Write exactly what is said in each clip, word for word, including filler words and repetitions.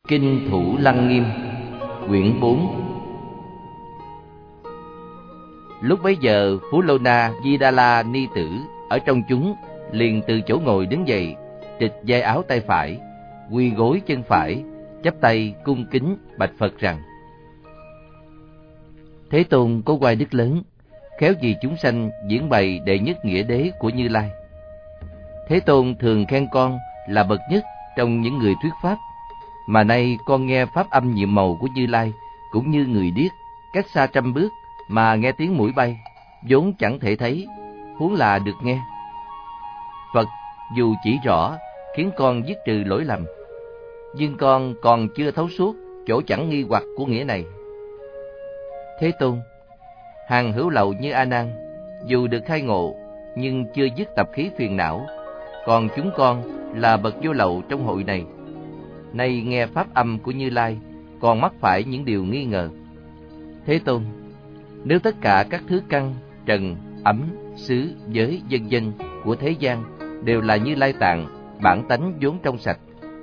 Kinh Thủ Lăng Nghiêm, quyển bốn. Lúc bấy giờ, Phú Lô Na Di Đà La Ni Tử ở trong chúng liền từ chỗ ngồi đứng dậy, trịch vai áo tay phải, quy gối chân phải, chắp tay cung kính bạch Phật rằng: Thế Tôn có oai đức lớn, khéo vì chúng sanh diễn bày đệ nhất nghĩa đế của Như Lai. Thế Tôn thường khen con là bậc nhất trong những người thuyết pháp, mà nay con nghe pháp âm nhiệm màu của Như Lai cũng như người điếc, cách xa trăm bước mà nghe tiếng mũi bay, vốn chẳng thể thấy, huống là được nghe. Phật dù chỉ rõ khiến con dứt trừ lỗi lầm, nhưng con còn chưa thấu suốt chỗ chẳng nghi hoặc của nghĩa này. Thế Tôn, hàng hữu lậu như A Nan dù được khai ngộ nhưng chưa dứt tập khí phiền não, còn chúng con là bậc vô lậu trong hội này, nay nghe pháp âm của Như Lai còn mắc phải những điều nghi ngờ. Thế Tôn, nếu tất cả các thứ căn, trần, ấm, xứ, giới, vân vân của thế gian đều là Như Lai tạng, bản tánh vốn trong sạch,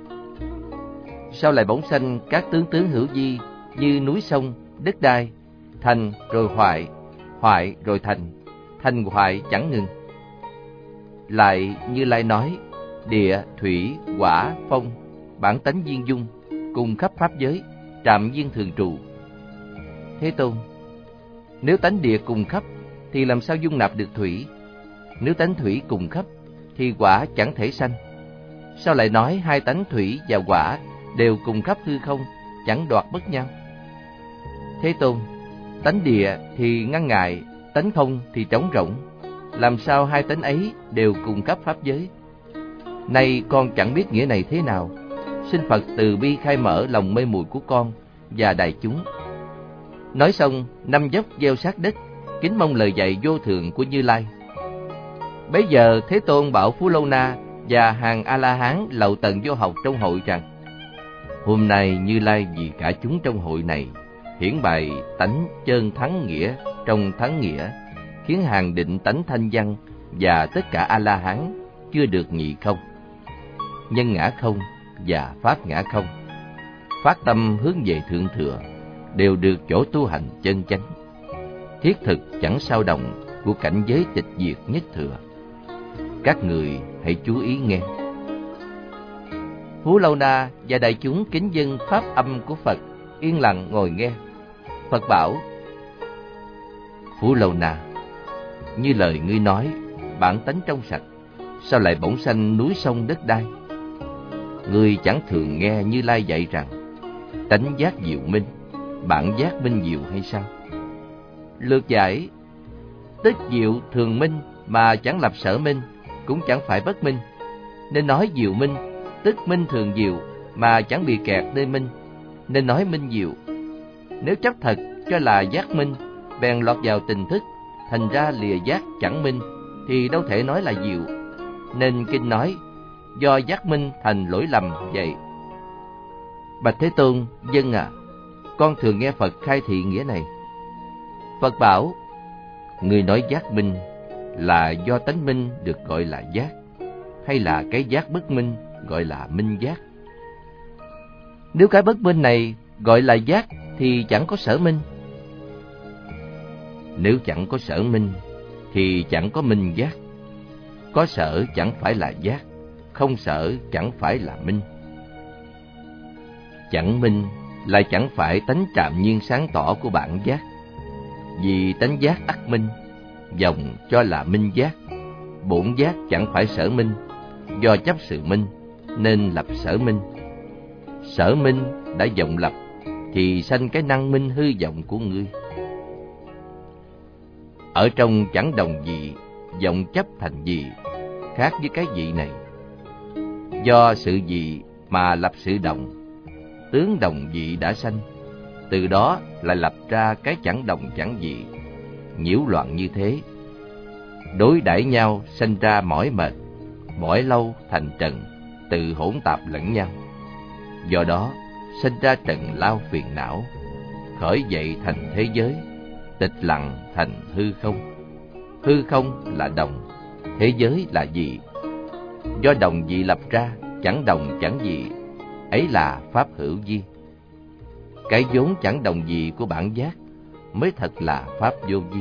sao lại bỗng sanh các tướng tướng hữu vi như núi sông, đất đai, thành rồi hoại, hoại rồi thành, thành hoại chẳng ngừng? Lại Như Lai nói, địa, thủy, hỏa, phong, bản tánh viên dung, cùng khắp pháp giới, trạm viên thường trụ. Thế Tôn, nếu tánh địa cùng khắp thì làm sao dung nạp được thủy? Nếu tánh thủy cùng khắp thì hỏa chẳng thể sanh. Sao lại nói hai tánh thủy và hỏa đều cùng khắp hư không, chẳng đoạt bất nhau? Thế Tôn, tánh địa thì ngăn ngại, tánh không thì trống rỗng, làm sao hai tánh ấy đều cùng khắp pháp giới? Nay con chẳng biết nghĩa này thế nào, xin Phật từ bi khai mở lòng mê muội của con và đại chúng. Nói xong, năm dốc gieo sát đất, kính mong lời dạy vô thượng của Như Lai. Bấy giờ Thế Tôn bảo Phú Lâu Na và hàng A-la-hán lậu tận vô học trong hội rằng: Hôm nay Như Lai vì cả chúng trong hội này hiển bày tánh chân thắng nghĩa trong thắng nghĩa, khiến hàng định tánh thanh văn và tất cả A-la-hán chưa được nhị không, nhân ngã không và pháp ngã không, phát tâm hướng về thượng thừa, đều được chỗ tu hành chân chánh, thiết thực chẳng sao động của cảnh giới tịch diệt nhất thừa. Các người hãy chú ý nghe. Phú Lâu Na và đại chúng kính dâng pháp âm của Phật, yên lặng ngồi nghe. Phật bảo: Phú Lâu Na, như lời ngươi nói, bản tánh trong sạch, sao lại bỗng sanh núi sông đất đai? Ngươi chẳng thường nghe Như Lai dạy rằng tánh giác diệu minh, bản giác minh diệu hay sao? Lược giải: tức diệu thường minh mà chẳng lập sở minh, cũng chẳng phải bất minh, nên nói diệu minh. Tức minh thường diệu mà chẳng bị kẹt nơi minh, nên nói minh diệu. Nếu chấp thật cho là giác minh, bèn lọt vào tình thức, thành ra lìa giác chẳng minh, thì đâu thể nói là diệu. Nên kinh nói do giác minh thành lỗi lầm vậy. Bạch Thế Tôn, vâng à, con thường nghe Phật khai thị nghĩa này. Phật bảo: Người nói giác minh là do tánh minh được gọi là giác, hay là cái giác bất minh gọi là minh giác? Nếu cái bất minh này gọi là giác thì chẳng có sở minh. Nếu chẳng có sở minh thì chẳng có minh giác. Có sở chẳng phải là giác, không sở chẳng phải là minh. Chẳng minh lại chẳng phải tánh trạm nhiên sáng tỏ của bản giác. Vì tánh giác ắt minh, dòng cho là minh giác. Bổn giác chẳng phải sở minh, do chấp sự minh nên lập sở minh. Sở minh đã vọng lập thì sanh cái năng minh hư vọng của ngươi. Ở trong chẳng đồng vị, vọng chấp thành vị, khác với cái vị này. Do sự vị mà lập sự đồng, tướng đồng vị đã sanh, từ đó lại lập ra cái chẳng đồng chẳng vị, nhiễu loạn như thế. Đối đãi nhau sanh ra mỏi mệt, mỏi lâu thành trần, tự hỗn tạp lẫn nhau. Do đó sinh ra trần lao phiền não, khởi dậy thành thế giới, tịch lặng thành hư không. Hư không là đồng, thế giới là dị. Do đồng dị lập ra, chẳng đồng chẳng dị, ấy là pháp hữu vi. Cái vốn chẳng đồng gì của bản giác mới thật là pháp vô vi.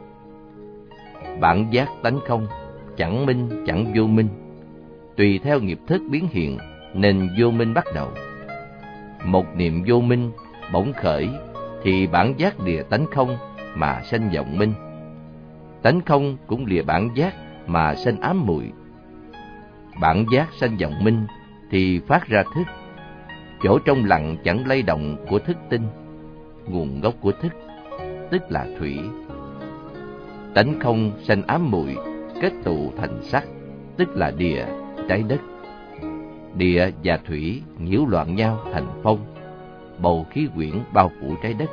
Bản giác tánh không, chẳng minh chẳng vô minh, tùy theo nghiệp thức biến hiện nên vô minh bắt đầu. Một niệm vô minh bỗng khởi thì bản giác lìa tánh không mà sanh vọng minh. Tánh không cũng lìa bản giác mà sanh ám muội. Bản giác sanh vọng minh thì phát ra thức. Chỗ trong lặng chẳng lay động của thức tinh, nguồn gốc của thức, tức là thủy. Tánh không sanh ám muội, kết tụ thành sắc, tức là địa, trái đất. Địa và thủy nhiễu loạn nhau thành phong, bầu khí quyển bao phủ trái đất.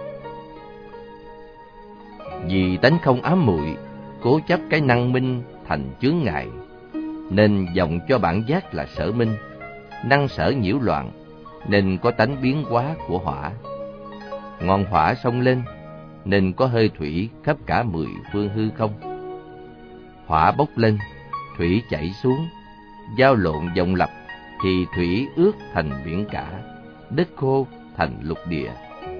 Vì tánh không ám muội, cố chấp cái năng minh thành chướng ngại, nên vọng cho bản giác là sở minh. Năng sở nhiễu loạn nên có tánh biến hóa của hỏa. Ngọn hỏa xông lên nên có hơi thủy khắp cả mười phương hư không. Hỏa bốc lên, thủy chảy xuống, giao lộn vọng lập thì thủy ướt thành biển cả, đất khô thành lục địa.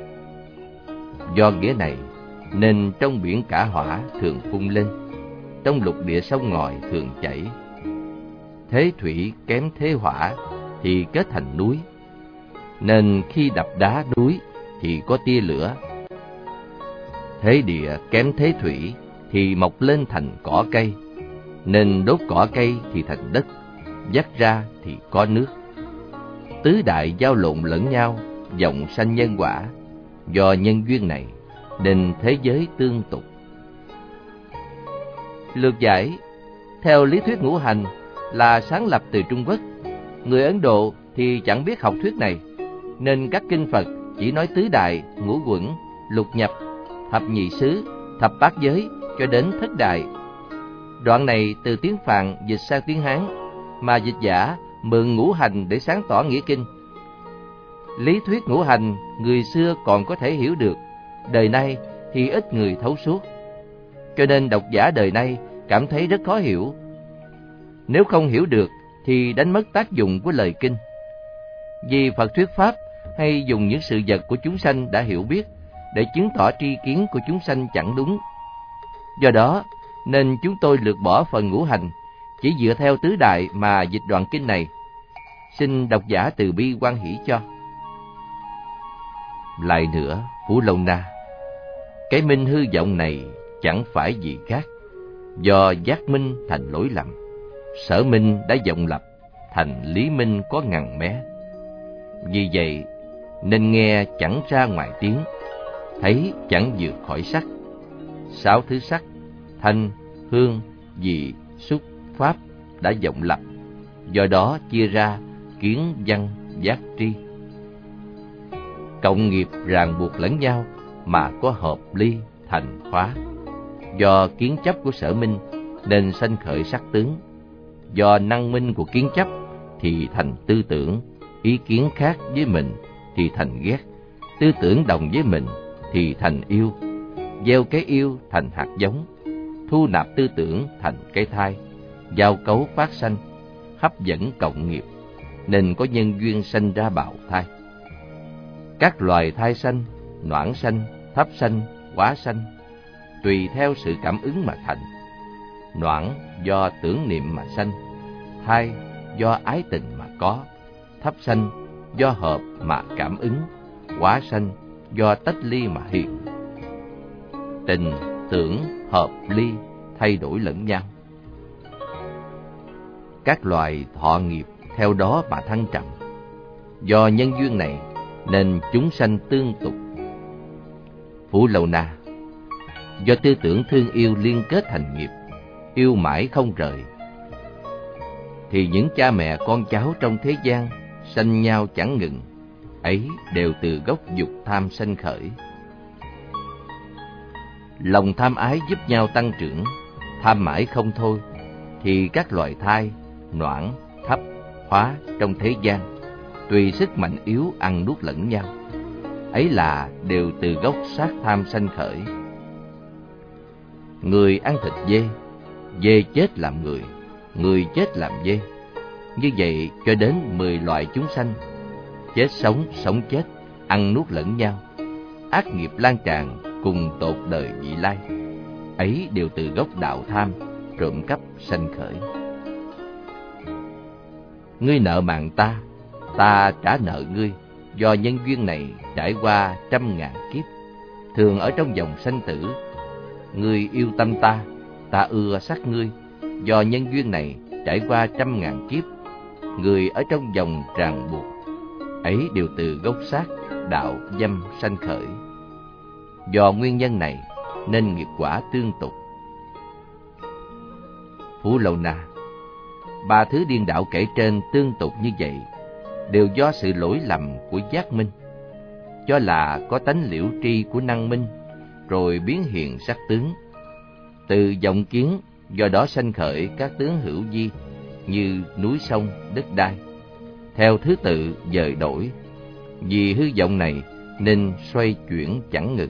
Do nghĩa này nên trong biển cả hỏa thường phun lên, trong lục địa sông ngòi thường chảy. Thế thủy kém thế hỏa thì kết thành núi, nên khi đập đá núi thì có tia lửa. Thế địa kém thế thủy thì mọc lên thành cỏ cây, nên đốt cỏ cây thì thành đất, vắt ra thì có nước. Tứ đại giao lộn lẫn nhau, vọng sanh nhân quả. Do nhân duyên này nên thế giới tương tục. Lược giải: theo lý thuyết ngũ hành là sáng lập từ Trung Quốc, người Ấn Độ thì chẳng biết học thuyết này, nên các kinh Phật chỉ nói tứ đại, ngũ quẩn, lục nhập, thập nhị xứ, thập bát giới cho đến thất đại. Đoạn này từ tiếng Phạn dịch sang tiếng Hán, mà dịch giả mượn ngũ hành để sáng tỏ nghĩa kinh. Lý thuyết ngũ hành người xưa còn có thể hiểu được, đời nay thì ít người thấu suốt, cho nên độc giả đời nay cảm thấy rất khó hiểu. Nếu không hiểu được thì đánh mất tác dụng của lời kinh. Vì Phật thuyết pháp hay dùng những sự vật của chúng sanh đã hiểu biết để chứng tỏ tri kiến của chúng sanh chẳng đúng. Do đó nên chúng tôi lược bỏ phần ngũ hành, chỉ dựa theo tứ đại mà dịch đoạn kinh này. Xin độc giả từ bi hoan hỷ cho. Lại nữa, Phú Lâu Na, cái minh hư vọng này chẳng phải gì khác, do giác minh thành lỗi lầm, sở minh đã vọng lập thành lý minh có ngằn mé. Vì vậy nên nghe chẳng ra ngoài tiếng, thấy chẳng vượt khỏi sắc. Sáu thứ sắc, thanh, hương, vị, xúc, pháp đã vọng lập, do đó chia ra kiến, văn, giác, tri. Cộng nghiệp ràng buộc lẫn nhau mà có hợp ly thành hóa. Do kiến chấp của sở minh nên sanh khởi sắc tướng. Do năng minh của kiến chấp thì thành tư tưởng, ý kiến khác với mình thì thành ghét, tư tưởng đồng với mình thì thành yêu, gieo cái yêu thành hạt giống, thu nạp tư tưởng thành cái thai, giao cấu phát sanh, hấp dẫn cộng nghiệp, nên có nhân duyên sanh ra bào thai. Các loài thai sanh, noãn sanh, thấp sanh, quá sanh, tùy theo sự cảm ứng mà thành. Noãn do tưởng niệm mà sanh, thai do ái tình mà có, thấp sanh do hợp mà cảm ứng, quá sanh do tách ly mà hiện. Tình, tưởng, hợp, ly thay đổi lẫn nhau. Các loài thọ nghiệp theo đó mà thăng trầm. Do nhân duyên này nên chúng sanh tương tục. Phú Lâu Na, do tư tưởng thương yêu liên kết thành nghiệp, yêu mãi không rời, thì những cha mẹ con cháu trong thế gian sanh nhau chẳng ngừng, ấy đều từ gốc dục tham sanh khởi. Lòng tham ái giúp nhau tăng trưởng, tham mãi không thôi, thì các loài thai, noãn, thấp, hóa trong thế gian tùy sức mạnh yếu ăn nuốt lẫn nhau, ấy là đều từ gốc sát tham sanh khởi. Người ăn thịt dê, dê chết làm người, người chết làm dê, như vậy cho đến mười loại chúng sanh, chết sống, sống chết, ăn nuốt lẫn nhau, ác nghiệp lan tràn cùng tột đời vị lai. Ấy đều từ gốc đạo tham, trộm cắp sanh khởi. Ngươi nợ mạng ta, ta trả nợ ngươi, do nhân duyên này trải qua trăm ngàn kiếp, thường ở trong dòng sanh tử. Ngươi yêu tâm ta, ta ưa sát ngươi, do nhân duyên này trải qua trăm ngàn kiếp, người ở trong dòng ràng buộc. Ấy đều từ gốc sát, đạo dâm sanh khởi. Do nguyên nhân này nên nghiệp quả tương tục. Phú Lâu Na, ba thứ điên đảo kể trên tương tục như vậy đều do sự lỗi lầm của giác minh, cho là có tánh liễu tri của năng minh, rồi biến hiện sắc tướng. Từ vọng kiến, do đó sanh khởi các tướng hữu vi như núi sông, đất đai, theo thứ tự dời đổi. Vì hư vọng này nên xoay chuyển chẳng ngừng.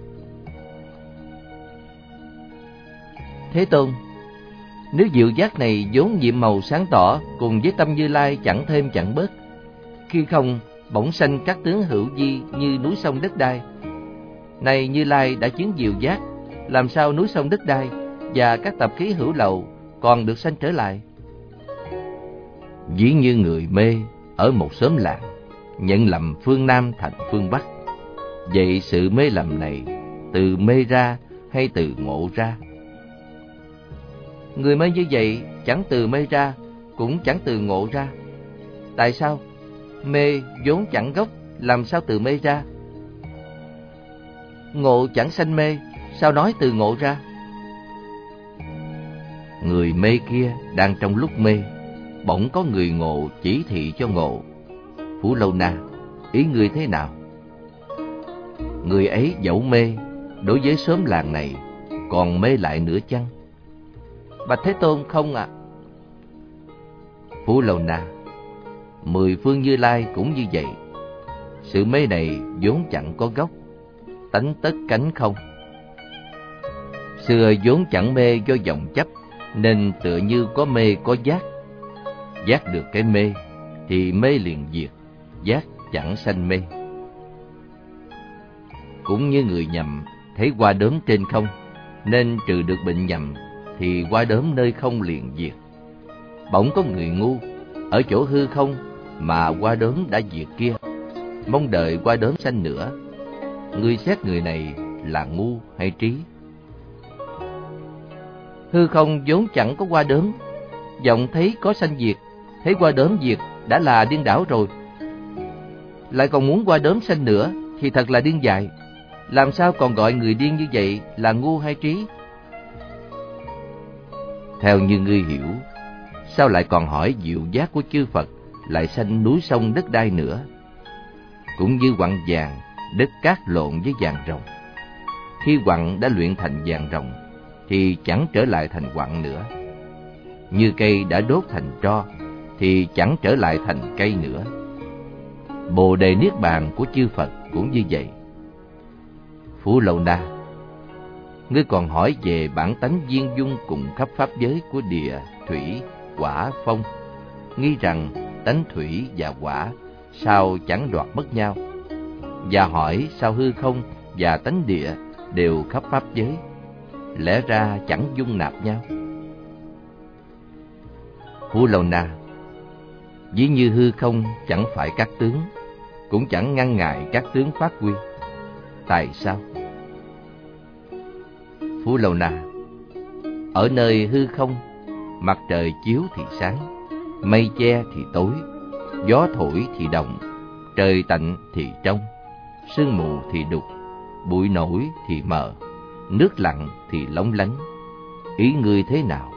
Thế Tôn, nếu diệu giác này vốn nhiệm màu sáng tỏ, cùng với tâm Như Lai chẳng thêm chẳng bớt, khi không bỗng sanh các tướng hữu vi như núi sông đất đai. Này Như Lai đã chứng diệu giác, làm sao núi sông đất đai và các tập khí hữu lậu còn được sanh trở lại? Ví như người mê ở một xóm làng, nhận lầm phương Nam thành phương Bắc. Vậy sự mê lầm này từ mê ra hay từ ngộ ra? Người mê như vậy chẳng từ mê ra, cũng chẳng từ ngộ ra. Tại sao? Mê vốn chẳng gốc, làm sao từ mê ra? Ngộ chẳng sanh mê, sao nói từ ngộ ra? Người mê kia đang trong lúc mê, bỗng có người ngộ chỉ thị cho ngộ. Phú Lâu Na, ý ngươi thế nào? Người ấy dẫu mê, đối với xóm làng này còn mê lại nữa chăng? Bạch Thế Tôn, không ạ. À. Phú Lâu Na, mười phương Như Lai cũng như vậy. Sự mê này vốn chẳng có gốc, tánh tất cánh không. Xưa vốn chẳng mê do vọng chấp, nên tựa như có mê có giác. Giác được cái mê thì mê liền diệt, giác chẳng sanh mê. Cũng như người nhầm thấy hoa đốm trên không, nên trừ được bệnh nhầm thì hoa đốm nơi không liền diệt. Bỗng có người ngu ở chỗ hư không mà hoa đốm đã diệt kia, mong đợi hoa đốm sanh nữa. Ngươi xét người này là ngu hay trí? Hư không vốn chẳng có hoa đốm, vọng thấy có sanh diệt, thấy hoa đốm diệt đã là điên đảo rồi. Lại còn muốn hoa đốm sanh nữa thì thật là điên dại. Làm sao còn gọi người điên như vậy là ngu hay trí? Theo như ngươi hiểu, sao lại còn hỏi diệu giác của chư Phật lại sanh núi sông đất đai nữa? Cũng như quặng vàng, đất cát lộn với vàng rồng. Khi quặng đã luyện thành vàng rồng thì chẳng trở lại thành quặng nữa. Như cây đã đốt thành tro thì chẳng trở lại thành cây nữa. Bồ đề niết bàn của chư Phật cũng như vậy. Phú Lâu Na, ngươi còn hỏi về bản tánh viên dung cùng khắp pháp giới của địa, thủy, hỏa, phong, nghi rằng tánh thủy và hỏa sao chẳng đoạt mất nhau, và hỏi sao hư không và tánh địa đều khắp pháp giới, lẽ ra chẳng dung nạp nhau. Phú Lâu Na, ví như hư không chẳng phải các tướng, cũng chẳng ngăn ngại các tướng phát huy. Tại sao? Phú Lâu Na, ở nơi hư không, mặt trời chiếu thì sáng, mây che thì tối, gió thổi thì động, trời tạnh thì trong, sương mù thì đục, bụi nổi thì mờ, nước lặng thì lóng lánh. Ý ngươi thế nào?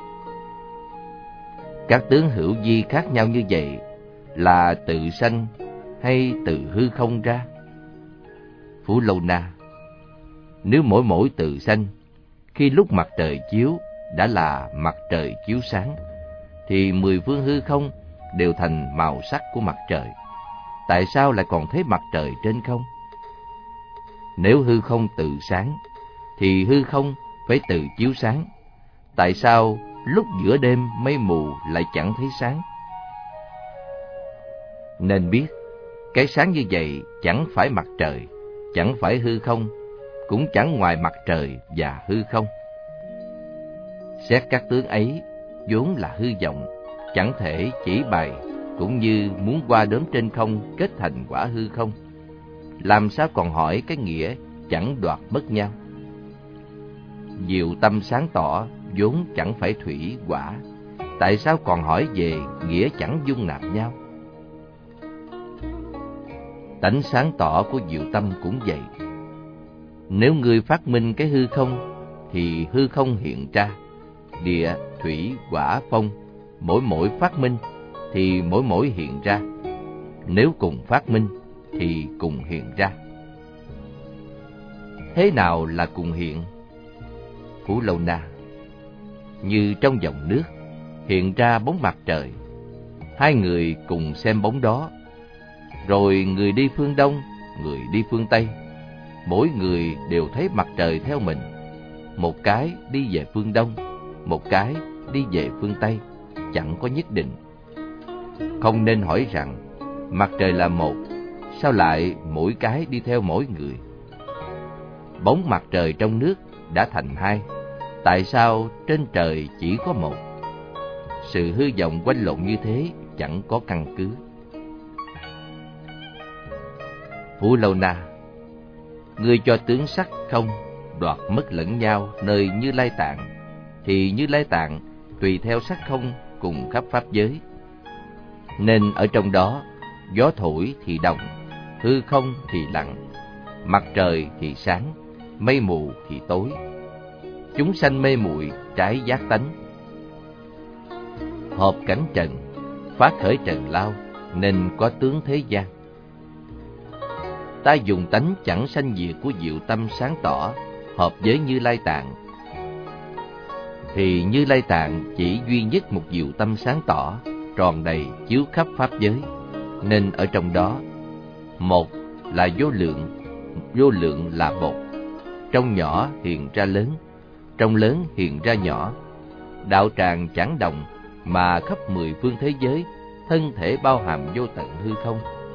Các tướng hữu vi khác nhau như vậy là tự sanh hay từ hư không ra? Phú Lâu Na, nếu mỗi mỗi tự sanh, khi lúc mặt trời chiếu đã là mặt trời chiếu sáng, thì mười phương hư không đều thành màu sắc của mặt trời. Tại sao lại còn thấy mặt trời trên không? Nếu hư không tự sáng, thì hư không phải tự chiếu sáng. Tại sao lúc giữa đêm mây mù lại chẳng thấy sáng? Nên biết, Cái sáng như vậy chẳng phải mặt trời, chẳng phải hư không, cũng chẳng ngoài mặt trời và hư không. Xét các tướng ấy vốn là hư vọng, chẳng thể chỉ bày, cũng như muốn qua đốm trên không kết thành quả hư không. Làm sao còn hỏi cái nghĩa chẳng đoạt mất nhau? Diệu tâm sáng tỏ vốn chẳng phải thủy hỏa, tại sao còn hỏi về nghĩa chẳng dung nạp nhau? Tánh sáng tỏ của diệu tâm cũng vậy. Nếu ngươi phát minh cái hư không, thì hư không hiện ra. Địa, thủy, hỏa, phong, mỗi mỗi phát minh, thì mỗi mỗi hiện ra. Nếu cùng phát minh, thì cùng hiện ra. Thế nào là cùng hiện? Phú Lâu Na: như trong dòng nước hiện ra bóng mặt trời, hai người cùng xem bóng đó. Rồi người đi phương Đông, người đi phương Tây, mỗi người đều thấy mặt trời theo mình. Một cái đi về phương Đông, một cái đi về phương Tây, chẳng có nhất định. Không nên hỏi rằng mặt trời là một, sao lại mỗi cái đi theo mỗi người? Bóng mặt trời trong nước đã thành hai, tại sao trên trời chỉ có một? Sự hư vọng quanh lộn như thế chẳng có căn cứ. Phú Lâu Na: ngươi cho tướng sắc không đoạt mất lẫn nhau nơi Như Lai Tạng, thì Như Lai Tạng tùy theo sắc không cùng khắp pháp giới. Nên ở trong đó, gió thổi thì đồng, hư không thì lặng, mặt trời thì sáng, mây mù thì tối. Chúng sanh mê muội trái giác tánh. Hợp cảnh trần, phát khởi trần lao, nên có tướng thế gian. Ta dùng tánh chẳng sanh diệt của diệu tâm sáng tỏ hợp với Như Lai Tạng, thì Như Lai Tạng chỉ duy nhất một diệu tâm sáng tỏ, tròn đầy chiếu khắp pháp giới. Nên ở trong đó, một là vô lượng, vô lượng là một. Trong nhỏ hiện ra lớn, trong lớn hiện ra nhỏ. Đạo tràng chẳng đồng, mà khắp mười phương thế giới, thân thể bao hàm vô tận hư không.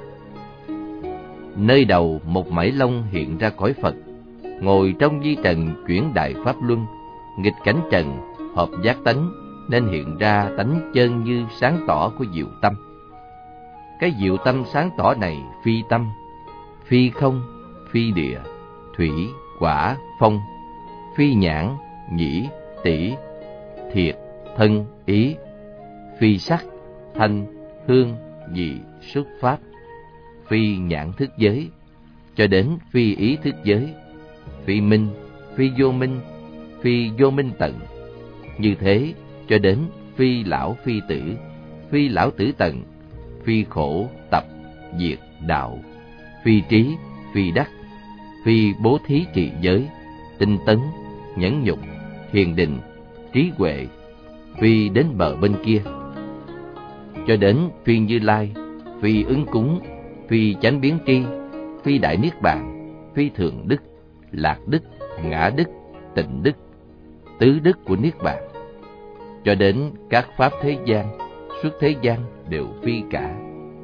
Nơi đầu một mảy lông hiện ra cõi Phật, ngồi trong di trần chuyển đại pháp luân, nghịch cảnh trần, hợp giác tánh, nên hiện ra tánh chân như sáng tỏ của diệu tâm. Cái diệu tâm sáng tỏ này phi tâm, phi không, phi địa, thủy, hỏa, phong, phi nhãn, nhĩ, tỷ, thiệt, thân, ý, phi sắc, thanh, hương, vị, xúc pháp, phi nhãn thức giới, cho đến phi ý thức giới, phi minh, phi vô minh, phi vô minh tận. Như thế cho đến phi lão phi tử, phi lão tử tận, phi khổ tập diệt đạo, phi trí phi đắc, phi bố thí trì giới, tinh tấn, nhẫn nhục, thiền định, trí huệ, phi đến bờ bên kia, cho đến phi Như Lai, phi ứng cúng, phi chánh biến tri, phi đại niết bàn, phi thường đức, lạc đức, ngã đức, tịnh đức, tứ đức của niết bàn, cho đến các pháp thế gian, xuất thế gian đều phi cả.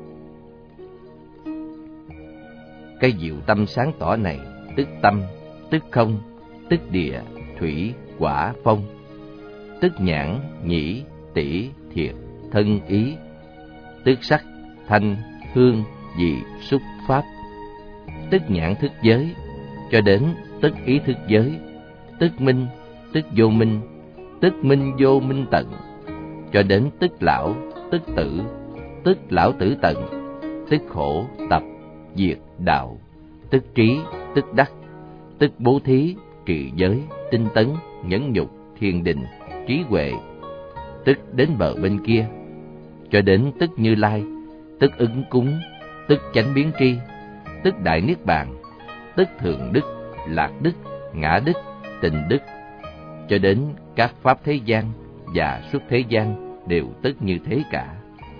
Cái diệu tâm sáng tỏ này, tức tâm, tức không, tức địa, thủy, hỏa, phong, tức nhãn, nhĩ, tỷ, thiệt, thân, ý, tức sắc, thanh, hương, vị, xúc, pháp, tức nhãn thức giới, cho đến tức ý thức giới, tức minh, tức vô minh, tức minh vô minh tận, cho đến tức lão, tức tử, tức lão tử tận, tức khổ, tập, diệt, đạo, tức trí, tức đắc, tức bố thí, trì giới, tinh tấn, nhẫn nhục, thiền định, trí huệ, tức đến bờ bên kia, cho đến tức Như Lai, tức ứng cúng, tức chánh biến tri, tức đại niết bàn, tức thường đức, lạc đức, ngã đức, tịnh đức, cho đến các pháp thế gian và xuất thế gian đều tức như thế cả.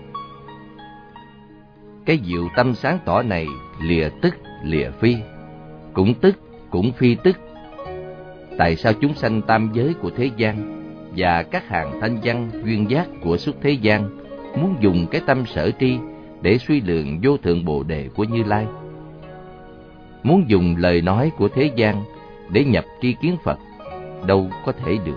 Cái diệu tâm sáng tỏ này lìa tức, lìa phi, cũng tức, cũng phi tức. Tại sao chúng sanh tam giới của thế gian và các hàng thanh văn duyên giác của xuất thế gian muốn dùng cái tâm sở tri để suy lượng vô thượng bồ đề của Như Lai. Muốn dùng lời nói của thế gian để nhập tri kiến Phật, đâu có thể được.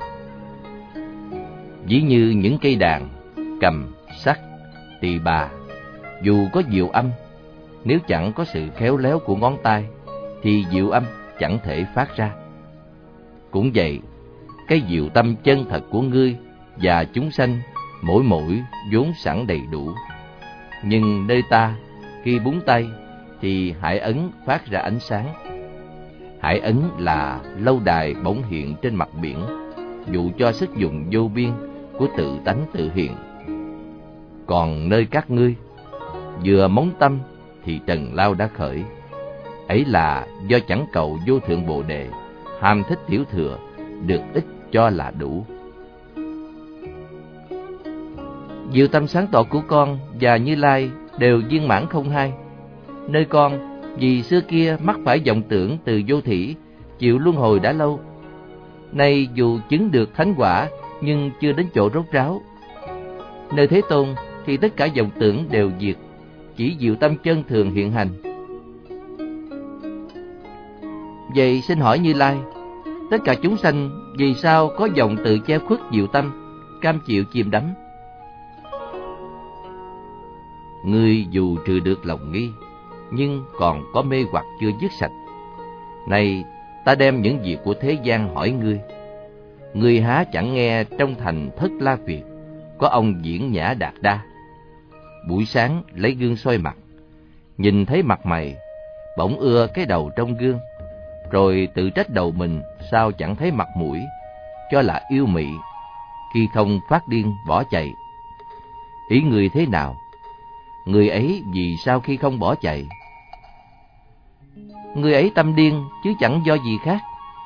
Ví như những cây đàn, cầm, sắt, tỳ bà, dù có diệu âm, nếu chẳng có sự khéo léo của ngón tay, thì diệu âm chẳng thể phát ra. Cũng vậy, cái diệu tâm chân thật của ngươi và chúng sanh mỗi mỗi vốn sẵn đầy đủ. Nhưng nơi ta, khi búng tay, thì hải ấn phát ra ánh sáng. Hải ấn là lâu đài bỗng hiện trên mặt biển, dụ cho sức dùng vô biên của tự tánh tự hiện. Còn nơi các ngươi, vừa móng tâm thì trần lao đã khởi. Ấy là do chẳng cầu vô thượng bồ đề, ham thích tiểu thừa, được ít cho là đủ. Diệu tâm sáng tỏ của con và Như Lai đều viên mãn không hai. Nơi con, vì xưa kia mắc phải vọng tưởng từ vô thỉ, chịu luân hồi đã lâu. Nay dù chứng được thánh quả, nhưng chưa đến chỗ rốt ráo. Nơi Thế Tôn thì tất cả vọng tưởng đều diệt, chỉ diệu tâm chân thường hiện hành. Vậy xin hỏi Như Lai, tất cả chúng sanh vì sao có vọng tự che khuất diệu tâm, cam chịu chìm đắm? Ngươi dù trừ được lòng nghi, nhưng còn có mê hoặc chưa dứt sạch. Này, ta đem những việc của thế gian hỏi ngươi. Ngươi há chẳng nghe trong thành Thất La Việt có ông Diễn Nhã Đạt Đa. Buổi sáng lấy gương soi mặt, nhìn thấy mặt mày, bỗng ưa cái đầu trong gương, rồi tự trách đầu mình sao chẳng thấy mặt mũi, cho là yêu mị, khi không phát điên bỏ chạy. Ý người thế nào? Người ấy vì sao khi không bỏ chạy? Người ấy tâm điên chứ chẳng do gì khác.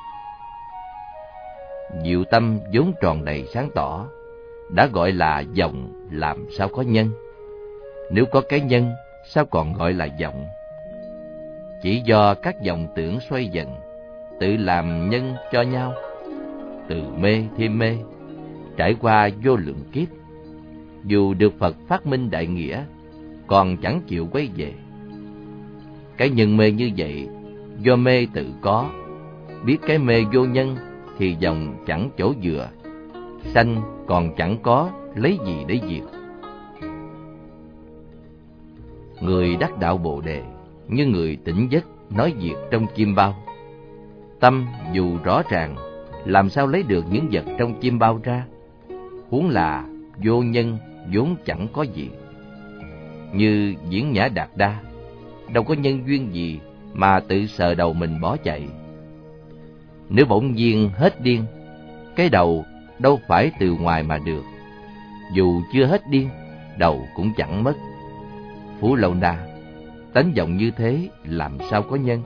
Diệu tâm vốn tròn đầy sáng tỏ, đã gọi là vọng, làm sao có nhân? Nếu có cái nhân, sao còn gọi là vọng? Chỉ do các vọng tưởng xoay dần, tự làm nhân cho nhau, từ mê thêm mê, trải qua vô lượng kiếp. Dù được Phật phát minh đại nghĩa, còn chẳng chịu quay về. Cái nhân mê như vậy, do mê tự có. Biết cái mê vô nhân, thì dòng chẳng chỗ dựa. Sanh còn chẳng có, lấy gì để diệt? Người đắc đạo Bồ Đề, như người tỉnh giấc nói việc trong chim bao. Tâm dù rõ ràng, làm sao lấy được những vật trong chim bao ra? Huống là vô nhân vốn chẳng có gì. Như Diễn Nhã Đạt Đa, đâu có nhân duyên gì mà tự sờ đầu mình bỏ chạy. Nếu bỗng nhiên hết điên, cái đầu đâu phải từ ngoài mà được. Dù chưa hết điên, đầu cũng chẳng mất. Phú Lâu Na, tánh vọng như thế làm sao có nhân?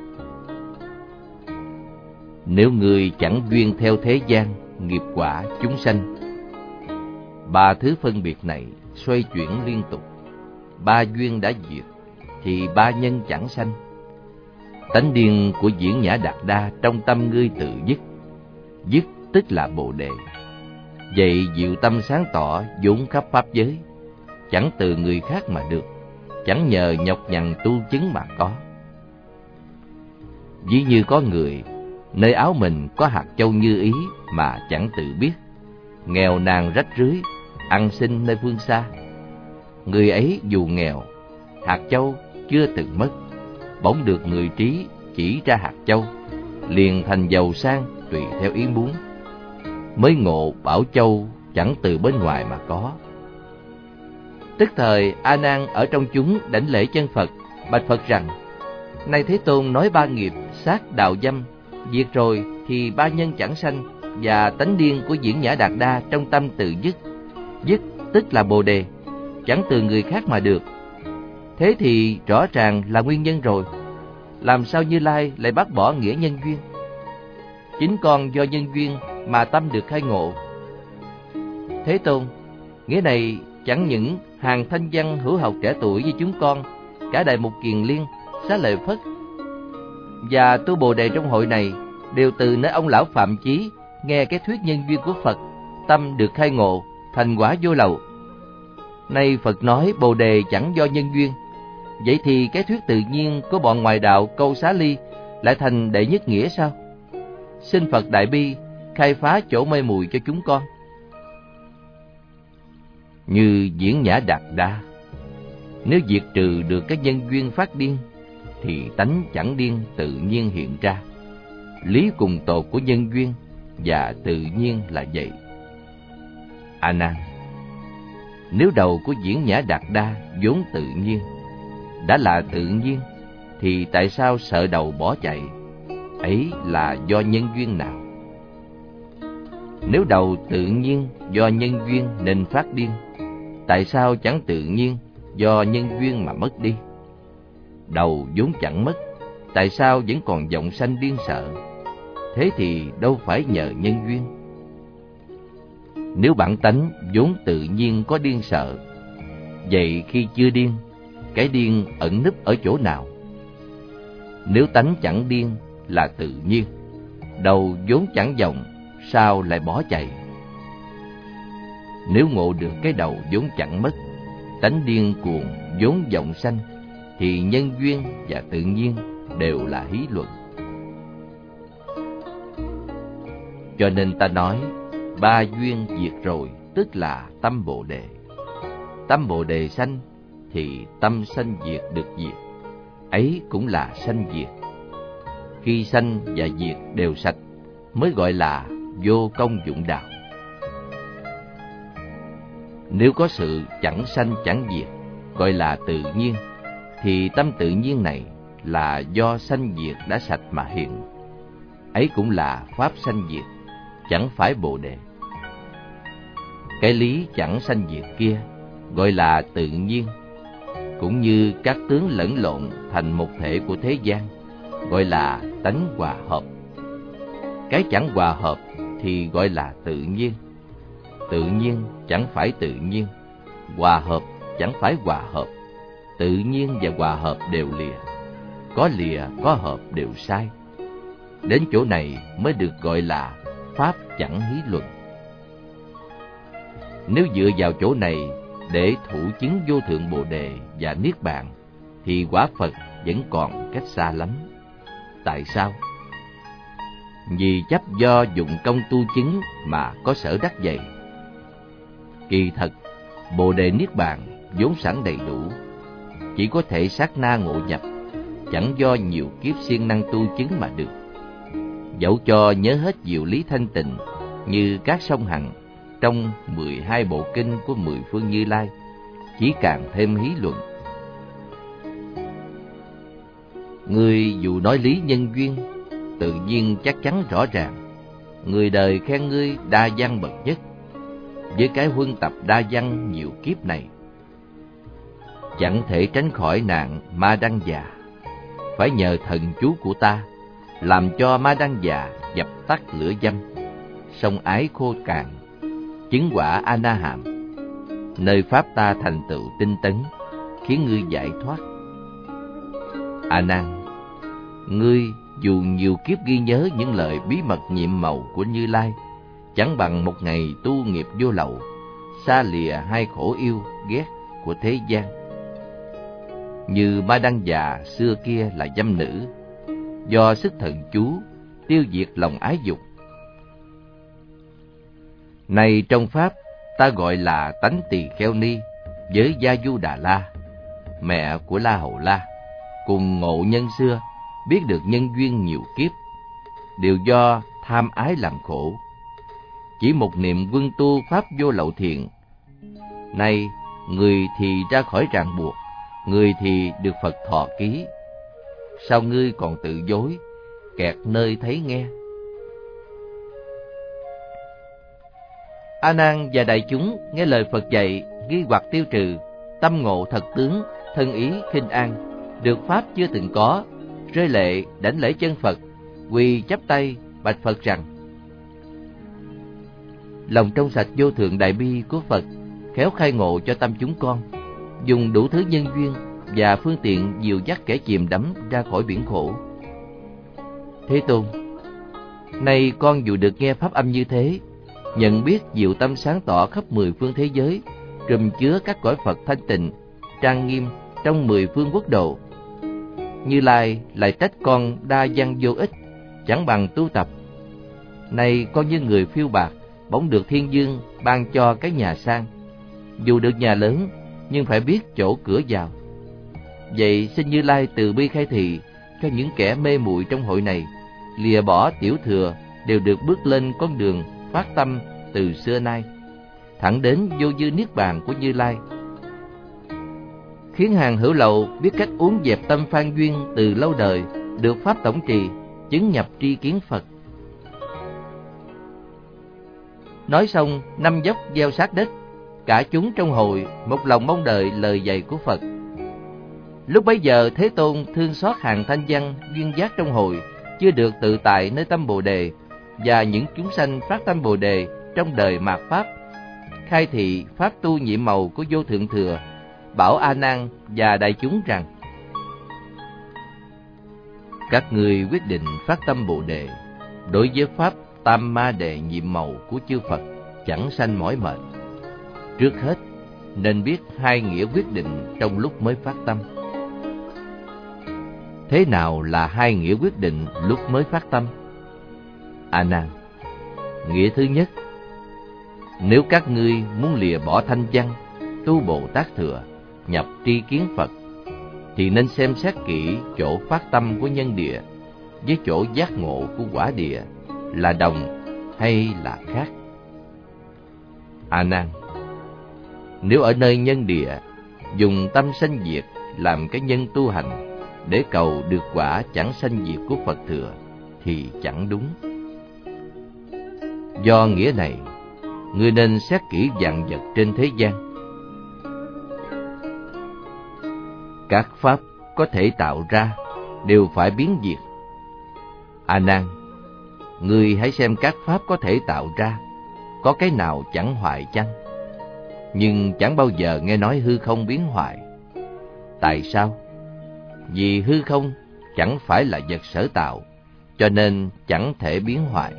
Nếu người chẳng duyên theo thế gian, nghiệp quả chúng sanh, ba thứ phân biệt này xoay chuyển liên tục, ba duyên đã diệt, thì ba nhân chẳng sanh. Tánh điên của Diễn Nhã Đạt Đa trong tâm ngươi tự dứt, dứt tức là Bồ Đề. Vậy diệu tâm sáng tỏ vốn khắp pháp giới, chẳng từ người khác mà được, chẳng nhờ nhọc nhằn tu chứng mà có. Ví như có người, nơi áo mình có hạt châu như ý mà chẳng tự biết, nghèo nàn rách rưới, ăn xin nơi phương xa. Người ấy dù nghèo, hạt châu chưa từng mất, bỗng được người trí chỉ ra hạt châu, liền thành giàu sang tùy theo ý muốn. Mới ngộ bảo châu chẳng từ bên ngoài mà có. Tức thời A Nan ở trong chúng đảnh lễ chân Phật, bạch Phật rằng: Nay Thế Tôn nói ba nghiệp sát đạo dâm diệt rồi, thì ba nhân chẳng sanh, và tánh điên của Diễn Nhã Đạt Đa trong tâm tự dứt, dứt tức là Bồ Đề, chẳng từ người khác mà được. Thế thì rõ ràng là nguyên nhân rồi. Làm sao Như Lai lại bác bỏ nghĩa nhân duyên? Chính con do nhân duyên mà tâm được khai ngộ. Thế Tôn, nghĩa này chẳng những hàng thanh văn hữu học trẻ tuổi như chúng con, cả Đại Mục Kiền Liên, Xá Lợi Phất và tu Bồ Đề trong hội này đều từ nơi ông lão Phạm Chí nghe cái thuyết nhân duyên của Phật, tâm được khai ngộ, thành quả vô lậu. Nay Phật nói Bồ Đề chẳng do nhân duyên, vậy thì cái thuyết tự nhiên của bọn ngoại đạo Câu Xá Ly lại thành đệ nhất nghĩa sao? Xin Phật Đại Bi khai phá chỗ mê mùi cho chúng con. Như Diễn Nhã Đạt Đa, nếu diệt trừ được các nhân duyên phát điên, thì tánh chẳng điên tự nhiên hiện ra. Lý cùng tột của nhân duyên và tự nhiên là vậy. A Nan, nếu đầu của Diễn Nhã Đạt Đa vốn tự nhiên, đã là tự nhiên, thì tại sao sợ đầu bỏ chạy? Ấy là do nhân duyên nào? Nếu đầu tự nhiên do nhân duyên nên phát điên, tại sao chẳng tự nhiên do nhân duyên mà mất đi? Đầu vốn chẳng mất, tại sao vẫn còn vọng sanh điên sợ? Thế thì đâu phải nhờ nhân duyên. Nếu bản tánh vốn tự nhiên có điên sợ, vậy khi chưa điên, cái điên ẩn núp ở chỗ nào? Nếu tánh chẳng điên là tự nhiên, đầu vốn chẳng vọng, sao lại bỏ chạy? Nếu ngộ được cái đầu vốn chẳng mất, tánh điên cuồng vốn vọng sanh, thì nhân duyên và tự nhiên đều là hí luận. Cho nên ta nói ba duyên diệt rồi tức là tâm Bồ Đề. Tâm Bồ Đề sanh thì tâm sanh diệt được diệt, ấy cũng là sanh diệt. Khi sanh và diệt đều sạch mới gọi là vô công dụng đạo. Nếu có sự chẳng sanh chẳng diệt gọi là tự nhiên, thì tâm tự nhiên này là do sanh diệt đã sạch mà hiện, ấy cũng là pháp sanh diệt, chẳng phải Bồ Đề. Cái lý chẳng sanh diệt kia gọi là tự nhiên, cũng như các tướng lẫn lộn thành một thể của thế gian, gọi là tánh hòa hợp. Cái chẳng hòa hợp thì gọi là tự nhiên. Tự nhiên chẳng phải tự nhiên, hòa hợp chẳng phải hòa hợp. Tự nhiên và hòa hợp đều lìa, có lìa có hợp đều sai. Đến chỗ này mới được gọi là pháp chẳng hí luận. Nếu dựa vào chỗ này để thủ chứng vô thượng Bồ Đề và Niết Bàn, thì quả Phật vẫn còn cách xa lắm. Tại sao? Vì chấp do dụng công tu chứng mà có sở đắc vậy. Kỳ thật, Bồ Đề Niết Bàn vốn sẵn đầy đủ, chỉ có thể sát na ngộ nhập, chẳng do nhiều kiếp siêng năng tu chứng mà được. Dẫu cho nhớ hết diệu lý thanh tịnh như các sông Hằng trong mười hai bộ kinh của mười phương Như Lai, chỉ càng thêm hí luận. Ngươi dù nói lý nhân duyên, tự nhiên chắc chắn rõ ràng. Người đời khen ngươi đa văn bậc nhất, với cái huân tập đa văn nhiều kiếp này, chẳng thể tránh khỏi nạn ma đăng già. Phải nhờ thần chú của ta, làm cho ma đăng già dập tắt lửa dâm, sông ái khô cạn, chứng quả A Na Hàm. Nơi pháp ta thành tựu tinh tấn, khiến ngươi giải thoát. A Nan, ngươi dù nhiều kiếp ghi nhớ những lời bí mật nhiệm màu của Như Lai, chẳng bằng một ngày tu nghiệp vô lậu, xa lìa hai khổ yêu ghét của thế gian. Như ma đăng già xưa kia là dâm nữ, do sức thần chú tiêu diệt lòng ái dục. Này trong pháp ta gọi là tánh tỳ kheo ni với Gia Du Đà La, mẹ của La Hầu La, cùng ngộ nhân xưa biết được nhân duyên nhiều kiếp, đều do tham ái làm khổ. Chỉ một niệm quân tu pháp vô lậu thiện, nay người thì ra khỏi ràng buộc, người thì được Phật thọ ký. Sao ngươi còn tự dối, kẹt nơi thấy nghe? A Nan và đại chúng nghe lời Phật dạy, ghi hoặc tiêu trừ, tâm ngộ thật tướng, thân ý khinh an, được pháp chưa từng có, rơi lệ đảnh lễ chân Phật, quỳ chắp tay bạch Phật rằng: lòng trong sạch vô thượng đại bi của Phật khéo khai ngộ cho tâm chúng con, dùng đủ thứ nhân duyên và phương tiện dìu dắt kẻ chìm đắm ra khỏi biển khổ. Thế Tôn, nay con dù được nghe pháp âm như thế, nhận biết diệu tâm sáng tỏ khắp mười phương thế giới, trùm chứa các cõi Phật thanh tịnh, trang nghiêm trong mười phương quốc độ. Như Lai lại trách con đa văn vô ích, chẳng bằng tu tập. Nay con như người phiêu bạc, bỗng được thiên dương ban cho cái nhà sang. Dù được nhà lớn, nhưng phải biết chỗ cửa vào. Vậy xin Như Lai từ bi khai thị cho những kẻ mê muội trong hội này, lìa bỏ tiểu thừa, đều được bước lên con đường phát tâm từ xưa nay, thẳng đến vô dư niết bàn của Như Lai. Khiến hàng hữu lậu biết cách uống dẹp tâm phan duyên từ lâu đời, được pháp tổng trì, chứng nhập tri kiến Phật. Nói xong, năm dốc gieo sát đất, cả chúng trong hội một lòng mong đợi lời dạy của Phật. Lúc bấy giờ Thế Tôn thương xót hàng thanh văn duyên giác trong hội chưa được tự tại nơi tâm Bồ đề, và những chúng sanh phát tâm Bồ đề trong đời mạt pháp, khai thị pháp tu nhiệm màu của vô thượng thừa, bảo A Nan và đại chúng rằng: các ngươi quyết định phát tâm Bồ đề đối với pháp tam ma đề nhiệm màu của chư Phật, chẳng sanh mỏi mệt. Trước hết nên biết hai nghĩa quyết định trong lúc mới phát tâm. Thế nào là hai nghĩa quyết định lúc mới phát tâm? A Nan, nghĩa thứ nhất: nếu các ngươi muốn lìa bỏ thanh văn, tu Bồ Tát thừa, nhập tri kiến Phật, thì nên xem xét kỹ chỗ phát tâm của nhân địa với chỗ giác ngộ của quả địa là đồng hay là khác. A Nan, nếu ở nơi nhân địa dùng tâm sanh diệt làm cái nhân tu hành để cầu được quả chẳng sanh diệt của Phật thừa thì chẳng đúng. Do nghĩa này, ngươi nên xét kỹ vạn vật trên thế gian. Các pháp có thể tạo ra đều phải biến diệt. A Nan, ngươi hãy xem các pháp có thể tạo ra, có cái nào chẳng hoại chăng? Nhưng chẳng bao giờ nghe nói hư không biến hoại. Tại sao? Vì hư không chẳng phải là vật sở tạo, cho nên chẳng thể biến hoại.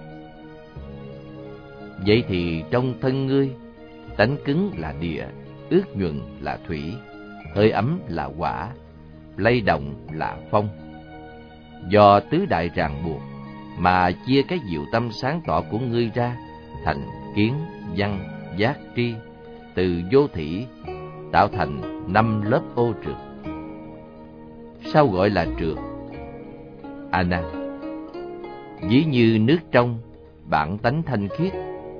Vậy thì trong thân ngươi, tánh cứng là địa, ướt nhuần là thủy, hơi ấm là hỏa, lay động là phong. Do tứ đại ràng buộc mà chia cái diệu tâm sáng tỏ của ngươi ra thành kiến, văn, giác, tri, từ vô thỉ tạo thành năm lớp ô trượt. Sao gọi là trượt? A Nan, ví như nước trong, bản tánh thanh khiết,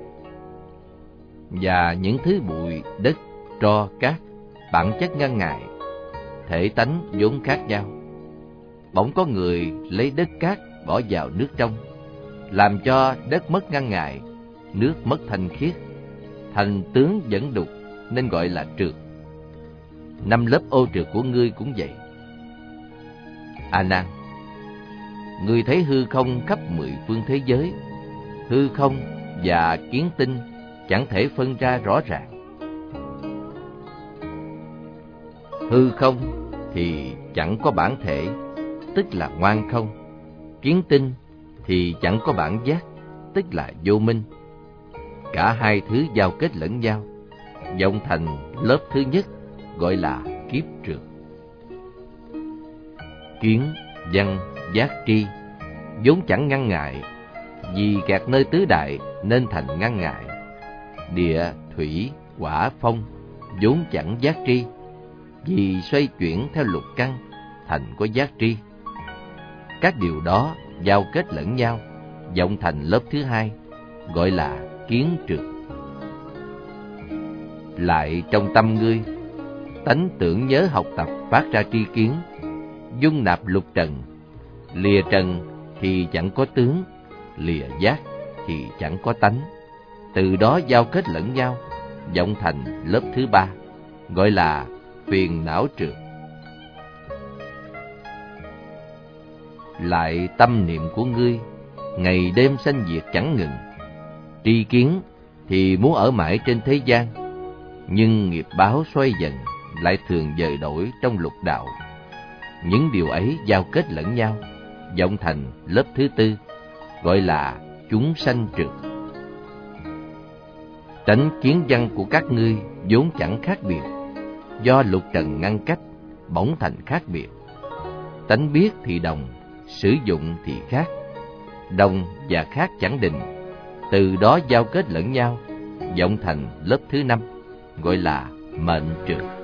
và những thứ bụi, đất, tro, cát, bản chất ngăn ngại, thể tánh vốn khác nhau. Bỗng có người lấy đất cát bỏ vào nước trong, làm cho đất mất ngăn ngại, nước mất thanh khiết, thành tướng dẫn đục, nên gọi là trượt. Năm lớp ô trượt của ngươi cũng vậy. A Nan, ngươi thấy hư không khắp mười phương thế giới, hư không và kiến tinh chẳng thể phân ra rõ ràng. Hư không thì chẳng có bản thể, tức là ngoan không. Kiến tinh thì chẳng có bản giác, tức là vô minh. Cả hai thứ giao kết lẫn nhau, vọng thành lớp thứ nhất, gọi là kiếp trượt. Kiến, văn, giác, tri vốn chẳng ngăn ngại, vì kẹt nơi tứ đại nên thành ngăn ngại. Địa, thủy, hỏa, phong vốn chẳng giác tri, vì xoay chuyển theo lục căn thành có giác tri. Các điều đó giao kết lẫn nhau, vọng thành lớp thứ hai, gọi là kiến trượt. Lại trong tâm ngươi, tánh tưởng nhớ học tập phát ra tri kiến, dung nạp lục trần. Lìa trần thì chẳng có tướng, lìa giác thì chẳng có tánh. Từ đó giao kết lẫn nhau, vọng thành lớp thứ ba, gọi là phiền não trượt. Lại tâm niệm của ngươi, ngày đêm sanh diệt chẳng ngừng. Tri kiến thì muốn ở mãi trên thế gian, nhưng nghiệp báo xoay dần, lại thường dời đổi trong lục đạo. Những điều ấy giao kết lẫn nhau, vọng thành lớp thứ tư, gọi là chúng sanh trượt. Tánh kiến văn của các ngươi vốn chẳng khác biệt, do lục trần ngăn cách, bỗng thành khác biệt. Tánh biết thì đồng, sử dụng thì khác. Đồng và khác chẳng định, từ đó giao kết lẫn nhau, vọng thành lớp thứ năm, gọi là mệnh trường.